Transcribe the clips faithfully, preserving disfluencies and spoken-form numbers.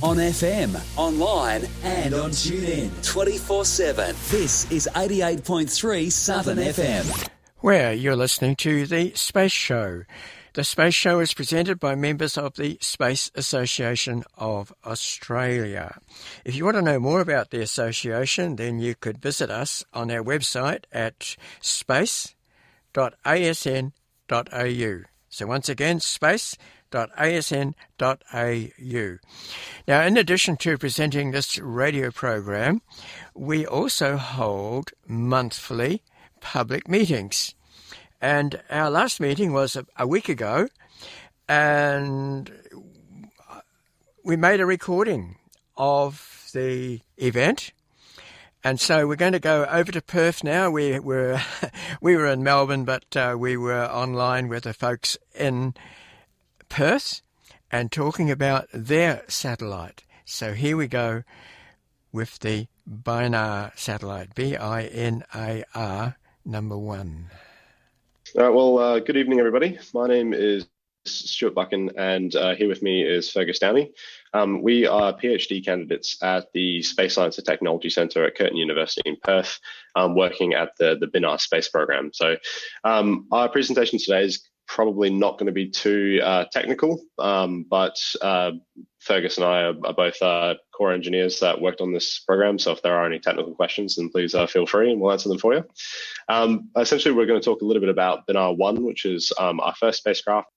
on F M, online and on TuneIn twenty-four seven. This is eighty-eight point three Southern F M. Where you're listening to The Space Show. The Space Show is presented by members of the Space Association of Australia. If you want to know more about the association, then you could visit us on our website at space dot a s n dot a u. So once again, space dot a s n dot a u. Now, in addition to presenting this radio program, we also hold monthly public meetings. And our last meeting was a, a week ago, and we made a recording of the event. And so we're going to go over to Perth now. We were we were in Melbourne, but uh, we were online with the folks in Perth and talking about their satellite. So here we go with the BINAR satellite, B I N A R number one. All right, well, uh, good evening, everybody. My name is Stuart Buchan, and uh, here with me is Fergus Downey. Um, we are PhD candidates at the Space Science and Technology Centre at Curtin University in Perth, um, working at the, the BINAR space program. So um, our presentation today is probably not going to be too uh, technical, um, but uh, Fergus and I are, are both uh, core engineers that worked on this program. So if there are any technical questions, then please uh, feel free and we'll answer them for you. Um, essentially, we're going to talk a little bit about BINAR one, which is um, our first spacecraft.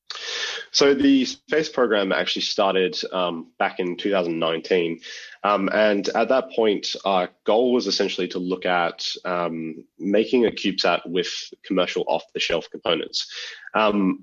So the space program actually started um, back in two thousand nineteen. Um, and at that point, our goal was essentially to look at um, making a CubeSat with commercial off-the-shelf components. Um,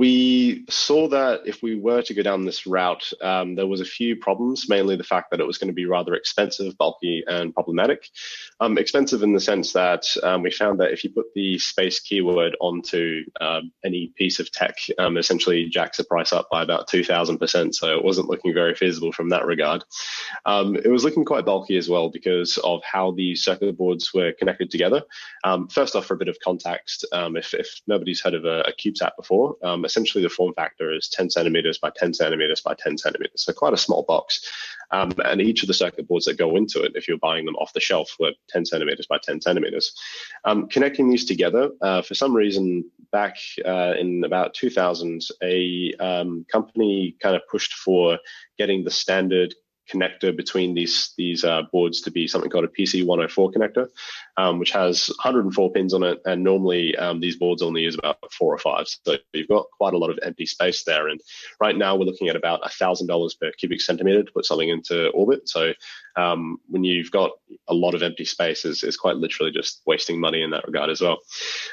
we saw that if we were to go down this route, um, there was a few problems, mainly the fact that it was going to be rather expensive, bulky, and problematic. Um, expensive in the sense that um, we found that if you put the space keyword onto uh, any piece of tech, um, essentially jacks the price up by about two thousand percent, so it wasn't looking very feasible from that regard. Um, it was looking quite bulky as well because of how the circuit boards were connected together. Um, first off, for a bit of context, um, if, if nobody's heard of a, a CubeSat before, um, essentially the form factor is ten centimeters by ten centimeters by ten centimeters, so quite a small box. Um, and each of the circuit boards that go into it, if you're buying them off the shelf, were ten centimeters by ten centimeters. Um, connecting these together, uh, for some reason, back uh, in about two thousand, a um, company kind of pushed for getting the standard connector between these these uh, boards to be something called a P C one oh four connector, um, which has one hundred four pins on it, and normally um, these boards only use about four or five, so you've got quite a lot of empty space there. And right now we're looking at about one thousand dollars per cubic centimeter to put something into orbit. So um, when you've got a lot of empty space, is is quite literally just wasting money in that regard as well.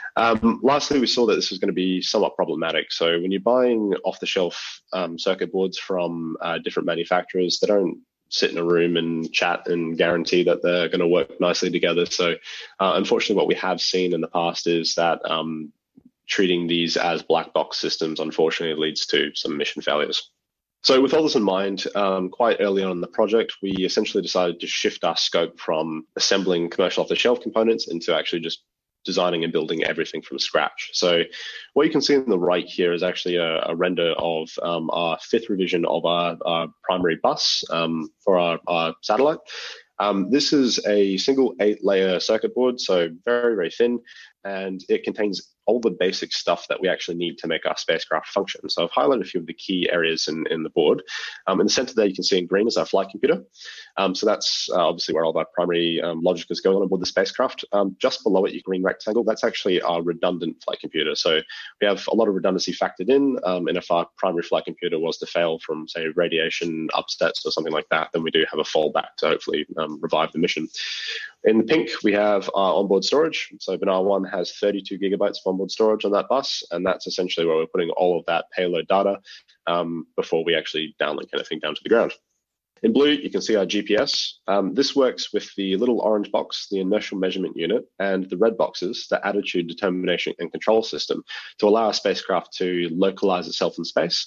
Um, lastly, we saw that this was going to be somewhat problematic. So when you're buying off-the-shelf um, circuit boards from uh, different manufacturers, they don't sit in a room and chat and guarantee that they're going to work nicely together. So uh, unfortunately, what we have seen in the past is that um, treating these as black box systems, unfortunately, leads to some mission failures. So with all this in mind, um, quite early on in the project, we essentially decided to shift our scope from assembling commercial off-the-shelf components into actually just designing and building everything from scratch. So what you can see on the right here is actually a, a render of um, our fifth revision of our, our primary bus um, for our, our satellite. Um, this is a single eight layer circuit board, so very, very thin, and it contains all the basic stuff that we actually need to make our spacecraft function. So I've highlighted a few of the key areas in, in the board. Um, in the center there, you can see in green is our flight computer. Um, so that's uh, obviously where all of our primary um, logic is going on aboard the spacecraft. Um, just below it, you green rectangle, that's actually our redundant flight computer. So we have a lot of redundancy factored in, um, and if our primary flight computer was to fail from, say, radiation upsets or something like that, then we do have a fallback to hopefully um, revive the mission. In the pink, we have our onboard storage. So BINAR one has thirty-two gigabytes of onboard storage on that bus, and that's essentially where we're putting all of that payload data um, before we actually downlink anything down to the ground. In blue, you can see our G P S. Um, this works with the little orange box, the inertial measurement unit, and the red boxes, the attitude determination and control system, to allow our spacecraft to localize itself in space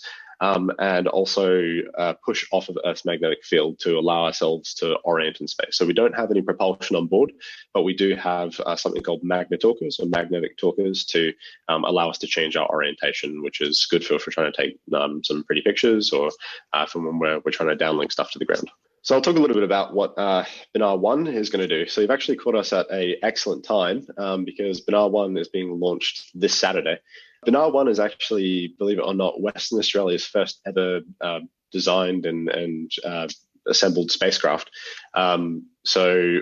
um, and also uh, push off of Earth's magnetic field to allow ourselves to orient in space. So we don't have any propulsion on board, but we do have uh, something called magnetorquers or magnetic torquers to um, allow us to change our orientation, which is good for, for trying to take um, some pretty pictures or uh, from when we're, we're trying to downlink stuff to the ground. So I'll talk a little bit about what uh, Benar one is going to do. So you've actually caught us at an excellent time um, because Benar one is being launched this Saturday. Benar one is actually, believe it or not, Western Australia's first ever uh, designed and, and uh, assembled spacecraft. Um, so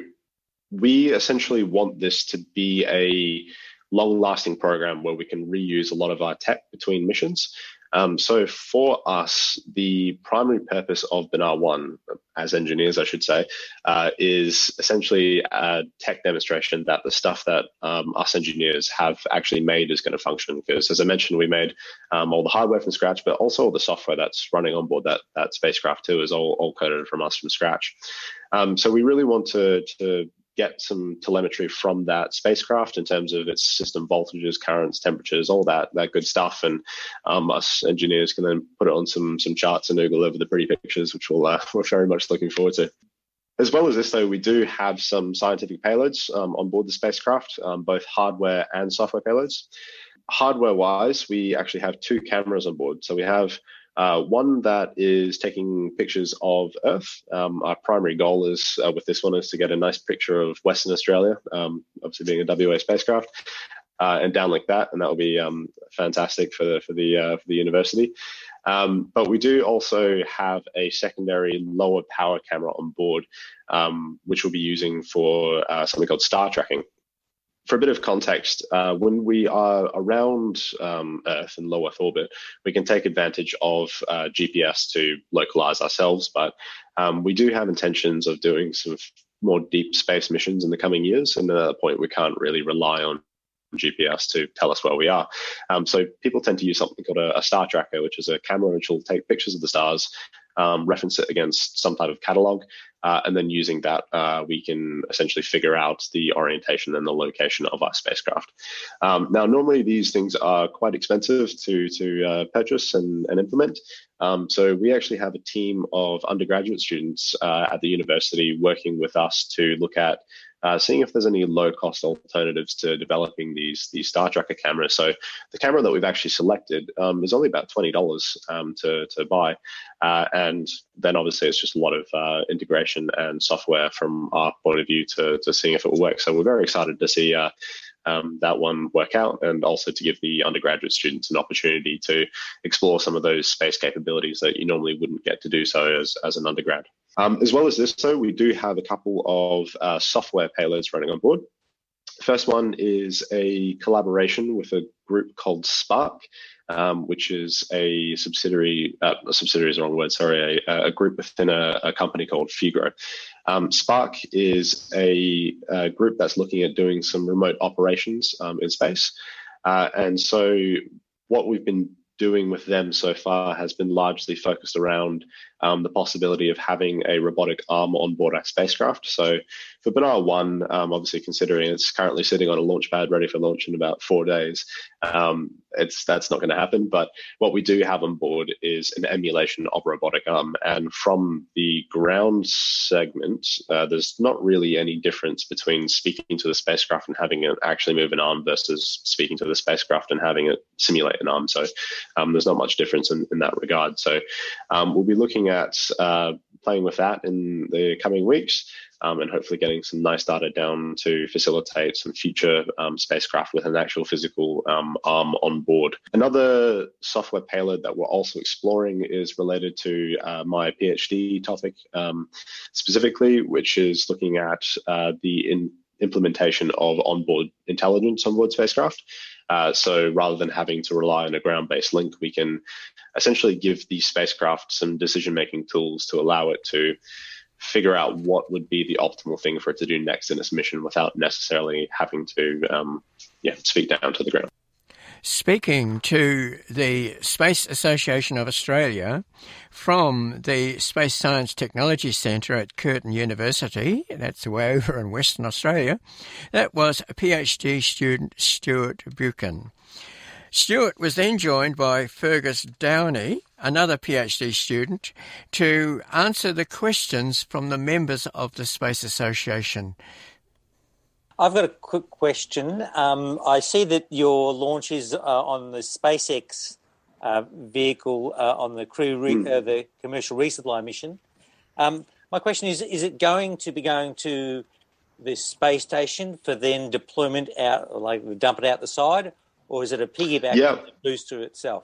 we essentially want this to be a long-lasting program where we can reuse a lot of our tech between missions. Um, so for us, the primary purpose of Benar one, as engineers, I should say, uh, is essentially a tech demonstration that the stuff that um, us engineers have actually made is going to function. Because as I mentioned, we made um, all the hardware from scratch, but also all the software that's running on board that, that spacecraft too is all, all coded from us from scratch. Um, so we really want to, to get some telemetry from that spacecraft in terms of its system voltages, currents, temperatures, all that that good stuff, and um, us engineers can then put it on some some charts and oogle over the pretty pictures, which we'll, uh, we're very much looking forward to. As well as this, though, we do have some scientific payloads um, on board the spacecraft, um, both hardware and software payloads. Hardware-wise, we actually have two cameras on board. So we have Uh, one that is taking pictures of Earth. Um, our primary goal is uh, with this one is to get a nice picture of Western Australia, um, obviously being a W A spacecraft, uh, and downlink that, and that will be um, fantastic for the for the uh, for the university. Um, but we do also have a secondary lower power camera on board, um, which we'll be using for uh, something called star tracking. For a bit of context, uh, when we are around um, Earth in low Earth orbit, we can take advantage of uh, G P S to localize ourselves, but um, we do have intentions of doing some more deep space missions in the coming years, and at that point we can't really rely on G P S to tell us where we are. Um, so people tend to use something called a, a star tracker, which is a camera which will take pictures of the stars, um, reference it against some type of catalog, uh, and then using that, uh, we can essentially figure out the orientation and the location of our spacecraft. Um, now, normally these things are quite expensive to to uh, purchase and, and implement. Um, so we actually have a team of undergraduate students uh, at the university working with us to look at Uh, seeing if there's any low-cost alternatives to developing these these star tracker cameras. So the camera that we've actually selected um, is only about twenty dollars um, to to buy, uh, and then obviously it's just a lot of uh, integration and software from our point of view to to seeing if it will work. So we're very excited to see uh, um, that one work out, and also to give the undergraduate students an opportunity to explore some of those space capabilities that you normally wouldn't get to do so as as an undergrad. Um, as well as this, though, we do have a couple of uh, software payloads running on board. The first one is a collaboration with a group called Spark, um, which is a subsidiary, uh, a subsidiary is the wrong word, sorry, a, a group within a, a company called Fugro. Um, Spark is a, a group that's looking at doing some remote operations um, in space. Uh, and so what we've been doing with them so far has been largely focused around um, the possibility of having a robotic arm on board our spacecraft. So for Benar one, um, obviously considering it's currently sitting on a launch pad ready for launch in about four days, um, it's that's not going to happen. But what we do have on board is an emulation of a robotic arm. And from the ground segment, uh, there's not really any difference between speaking to the spacecraft and having it actually move an arm versus speaking to the spacecraft and having it simulate an arm. So um, there's not much difference in, in that regard. So um, we'll be looking at uh, playing with that in the coming weeks. Um, and hopefully getting some nice data down to facilitate some future um, spacecraft with an actual physical um, arm on board. Another software payload that we're also exploring is related to uh, my PhD topic um, specifically, which is looking at uh, the in implementation of onboard intelligence on board spacecraft. Uh, so rather than having to rely on a ground-based link, we can essentially give the spacecraft some decision-making tools to allow it to figure out what would be the optimal thing for it to do next in its mission without necessarily having to um, yeah, speak down to the ground. Speaking to the Space Association of Australia from the Space Science Technology Centre at Curtin University, that's way over in Western Australia, that was a PhD student Stuart Buchan. Stuart was then joined by Fergus Downey, another PhD student, to answer the questions from the members of the Space Association. I've got a quick question. Um, I see that your launch is uh, on the SpaceX uh, vehicle uh, on the crew, re- mm. uh, the commercial resupply mission. Um, my question is: is it going to be going to the space station for then deployment out, like dump it out the side, or is it a piggyback yeah. on the booster itself?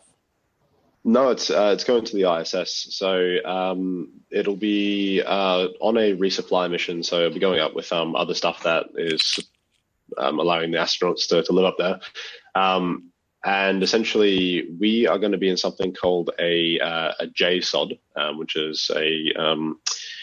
No, it's uh, it's going to the I S S. So um, it'll be uh, on a resupply mission. So it'll be going up with um, other stuff that is um, allowing the astronauts to, to live up there. Um, and essentially, we are going to be in something called a uh, a J SOD, um, which is a um,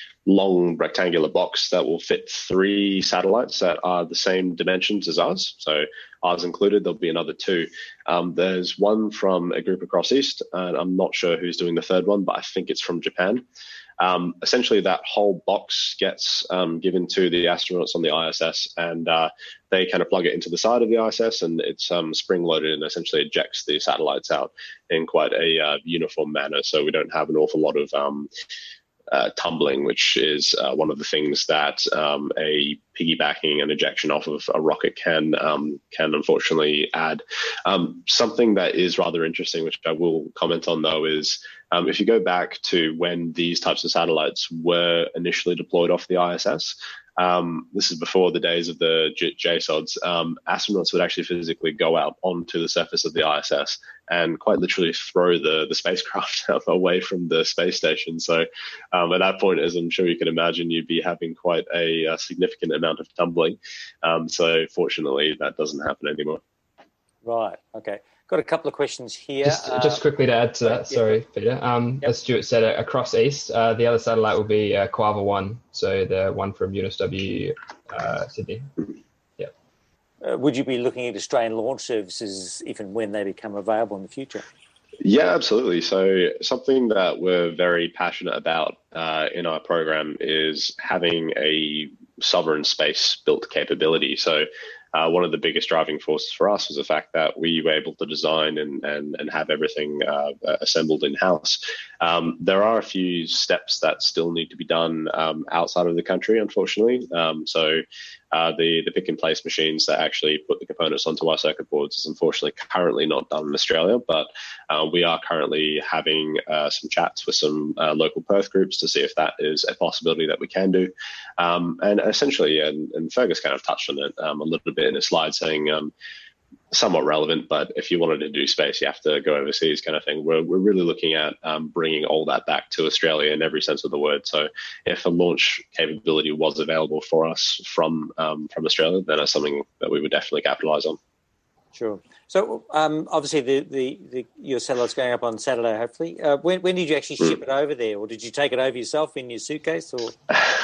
long rectangular box that will fit three satellites that are the same dimensions as ours. So ours included, there'll be another two. Um, there's one from a group across East, and I'm not sure who's doing the third one, but I think it's from Japan. Um, essentially, that whole box gets um, given to the astronauts on the I S S, and uh, they kind of plug it into the side of the I S S, and it's um, spring-loaded and essentially ejects the satellites out in quite a uh, uniform manner, so we don't have an awful lot of um, Uh, tumbling, which is uh, one of the things that um, a piggybacking and ejection off of a rocket can um, can unfortunately add. Um, something that is rather interesting, which I will comment on though, is um, if you go back to when these types of satellites were initially deployed off the I S S, um, this is before the days of the J SODs, um, astronauts would actually physically go out onto the surface of the I S S and quite literally throw the, the spacecraft away from the space station. So um, at that point, as I'm sure you can imagine, you'd be having quite a, a significant amount of tumbling. Um, so fortunately, that doesn't happen anymore. Right, okay. Got a couple of questions here. Just, uh, just quickly to add to that, yeah. sorry, Peter. Um, yep. As Stuart said, uh, across East, uh, the other satellite will be uh, Quava one, so the one from Eunice W. Uh, Sydney. Yeah. Uh, would you be looking at Australian launch services if and when they become available in the future? Yeah, absolutely. So something that we're very passionate about uh, in our program is having a sovereign space-built capability. So Uh, one of the biggest driving forces for us was the fact that we were able to design and, and, and have everything uh, assembled in-house. Um, there are a few steps that still need to be done um, outside of the country, unfortunately. Um, so uh, the, the pick-and-place machines that actually put the components onto our circuit boards is unfortunately currently not done in Australia, but uh, we are currently having uh, some chats with some uh, local Perth groups to see if that is a possibility that we can do. Um, and essentially, and, and Fergus kind of touched on it um, a little bit in a slide saying um, somewhat relevant, but if you wanted to do space, you have to go overseas kind of thing. We're, we're really looking at um, bringing all that back to Australia in every sense of the word. So if a launch capability was available for us from um, from Australia, then that's something that we would definitely capitalise on. Sure. So um, obviously the, the, the your satellite's going up on Saturday, hopefully. Uh, when, when did you actually ship mm. it over there, or did you take it over yourself in your suitcase? Or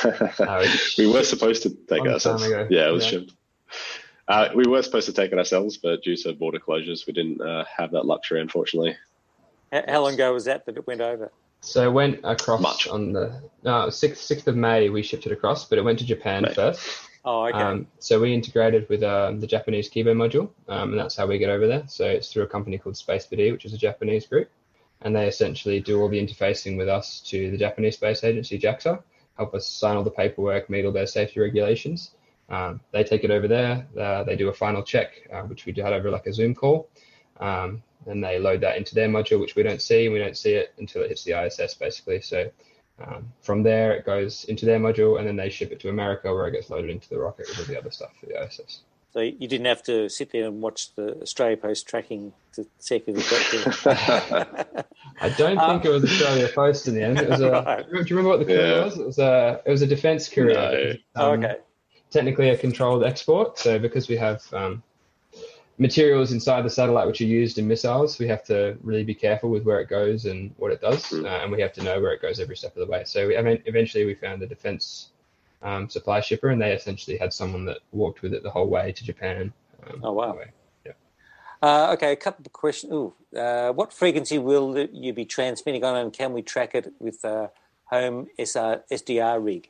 we were supposed to take it ourselves. Yeah, it was yeah. shipped. Uh, we were supposed to take it ourselves, but due to border closures, we didn't uh, have that luxury, unfortunately. How, how long ago was that that it went over? So it went across Much. on the no, sixth, sixth of May, we shipped it across, but it went to Japan May. first. Oh, okay. Um, so we integrated with um, the Japanese Kibo module, um, and that's how we get over there. So it's through a company called SpaceBD, which is a Japanese group, and they essentially do all the interfacing with us to the Japanese Space Agency, JAXA, help us sign all the paperwork, meet all their safety regulations. Um, they take it over there, uh, they do a final check, uh, which we had over like a Zoom call, um, and they load that into their module, which we don't see, and we don't see it until it hits the I S S, basically. So um, from there, it goes into their module, and then they ship it to America, where it gets loaded into the rocket with all the other stuff for the I S S. So you didn't have to sit there and watch the Australia Post tracking to check if it got there. I don't think um, it was Australia Post in the end. It was a, right. Do you remember what the courier yeah. was? It was a it was a defence courier. No. Um, oh, okay. Technically a controlled export. So because we have um, materials inside the satellite which are used in missiles, we have to really be careful with where it goes and what it does, mm. uh, and we have to know where it goes every step of the way. So we, I mean, eventually we found a defence um, supply shipper, and they essentially had someone that walked with it the whole way to Japan. Um, oh, wow. Yeah. Uh, okay, a couple of questions. Ooh, uh, what frequency will you be transmitting on, and can we track it with a home S R, S D R rig?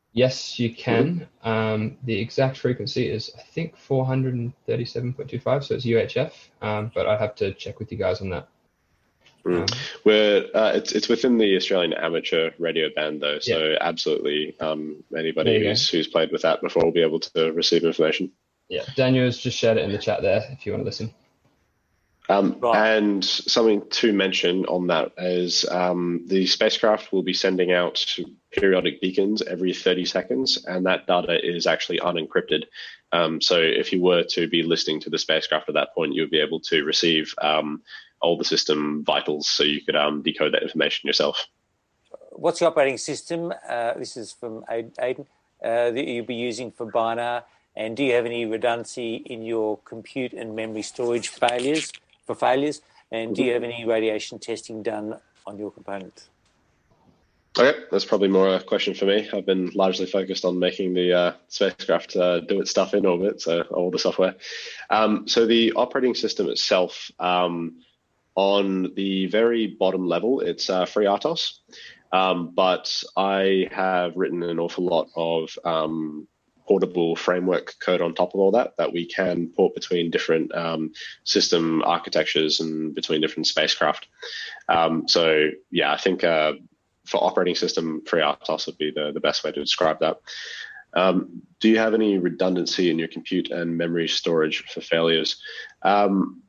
Yes, you can. Um, the exact frequency is, I think, four hundred thirty-seven point two five, so it's U H F, um, but I'd have to check with you guys on that. Mm. Um, We're, uh, it's it's within the Australian amateur radio band, though, so yeah. absolutely um, anybody who's, who's played with that before will be able to receive information. Yeah, Daniel's just shared it in the chat there if you want to listen. Um, Right. And something to mention on that is um, the spacecraft will be sending out periodic beacons every thirty seconds, and that data is actually unencrypted. Um, so if you were to be listening to the spacecraft at that point, you would be able to receive um, all the system vitals, so you could um, decode that information yourself. What's the operating system? Uh, this is from Aidan, uh, that you'll be using for Binar, and do you have any redundancy in your compute and memory storage failures for failures? And do you have any radiation testing done on your components? Okay, that's probably more a question for me. I've been largely focused on making the uh, spacecraft uh, do its stuff in orbit, so all the software. Um, so the operating system itself, um, on the very bottom level, it's uh, FreeRTOS, um, but I have written an awful lot of um, portable framework code on top of all that, that we can port between different um, system architectures and between different spacecraft. Um, so yeah, I think uh, for operating system, FreeRTOS would be the, the best way to describe that. Um, do you have any redundancy in your compute and memory storage for failures? Um,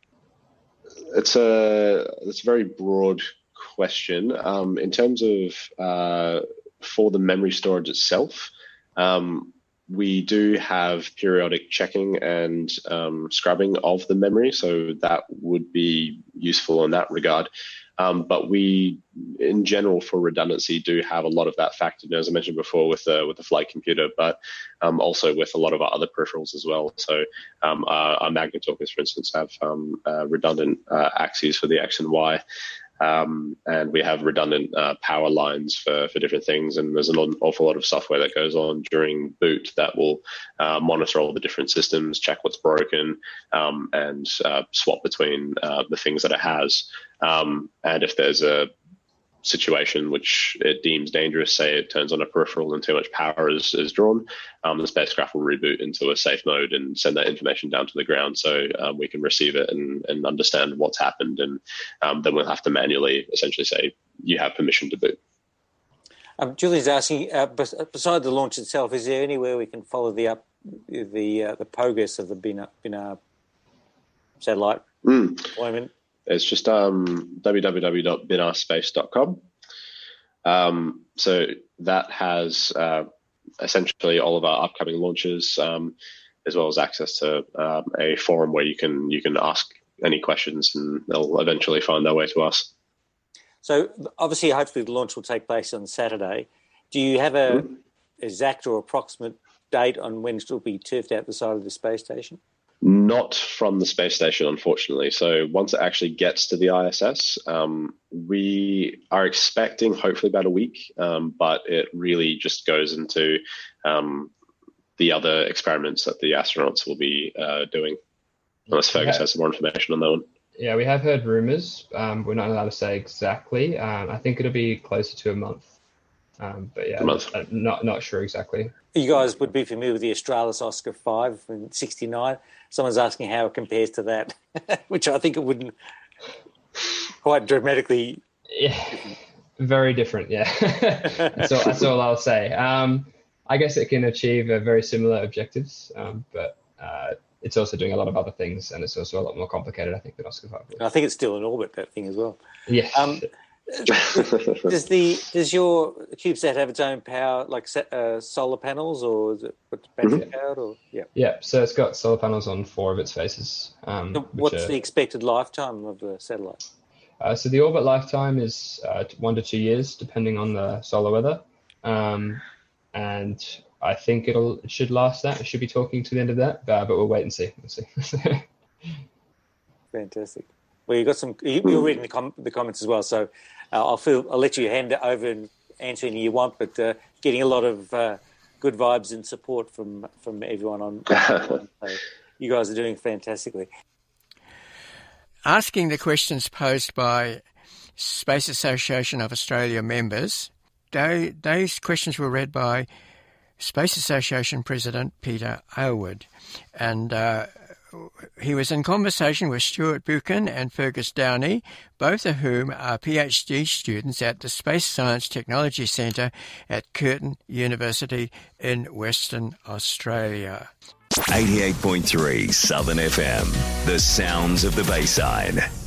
it's a it's a very broad question. Um, in terms of uh, for the memory storage itself, um, we do have periodic checking and um, scrubbing of the memory, so that would be useful in that regard. Um, but we, in general, for redundancy, do have a lot of that factored in, as I mentioned before, with the with the flight computer, but um, also with a lot of our other peripherals as well. So um, our, our magnetalkers, for instance, have um, uh, redundant uh, axes for the X and Y. Um, and we have redundant uh, power lines for, for different things. And there's an awful lot of software that goes on during boot that will uh, monitor all the different systems, check what's broken, um, and uh, swap between uh, the things that it has. Um, and if there's a situation which it deems dangerous, say it turns on a peripheral and too much power is, is drawn, um, the spacecraft will reboot into a safe mode and send that information down to the ground so um, we can receive it and, and understand what's happened. And um, then we'll have to manually essentially say, you have permission to boot. Um, Julian's asking, uh, beside the launch itself, is there anywhere we can follow the up the uh, the progress of the Binar, Binar satellite mm. deployment? It's just um, w w w dot binar space dot com. Um, so that has uh, essentially all of our upcoming launches, um, as well as access to um, a forum where you can you can ask any questions, and they'll eventually find their way to us. So obviously, hopefully, the launch will take place on Saturday. Do you have a mm-hmm. exact or approximate date on when it will be turfed out the side of the space station? Not from the space station, unfortunately. So once it actually gets to the I S S, um, we are expecting hopefully about a week, um, but it really just goes into um, the other experiments that the astronauts will be uh, doing, unless Fergus yeah. has some more information on that one. Yeah, we have heard rumours. Um, we're not allowed to say exactly. Um, I think it'll be closer to a month. Um, but yeah, a month. I'm not, not sure exactly. You guys would be familiar with the Australis Oscar five in sixty-nine. Someone's asking how it compares to that, which I think it wouldn't quite dramatically. Yeah, very different, yeah. that's, all, that's all I'll say. Um, I guess it can achieve uh, very similar objectives, um, but uh, it's also doing a lot of other things, and it's also a lot more complicated, I think, than Oscar five. I think it's still in orbit, that thing as well. Yeah. Um, does the does your CubeSat have its own power, like uh, solar panels, or is it battery mm-hmm. powered? Or yeah, yeah. So it's got solar panels on four of its faces. Um, so what's are, the expected lifetime of the satellite? Uh, so the orbit lifetime is uh, one to two years, depending on the solar weather, um, and I think it'll it should last that. It should be talking to the end of that, uh, but we'll wait and see. We'll see. Fantastic. Well, you got some. You, you're reading the, com- the comments as well, so uh, I'll feel. I'll let you hand it over and answer any you want. But uh, getting a lot of uh, good vibes and support from from everyone on. So you guys are doing fantastically. Asking the questions posed by Space Association of Australia members, they, those questions were read by Space Association President Peter Aylward. And uh, he was in conversation with Stuart Buchan and Fergus Downey, both of whom are PhD students at the Space Science Technology Centre at Curtin University in Western Australia. eighty-eight point three Southern F M, the sounds of the Bayside.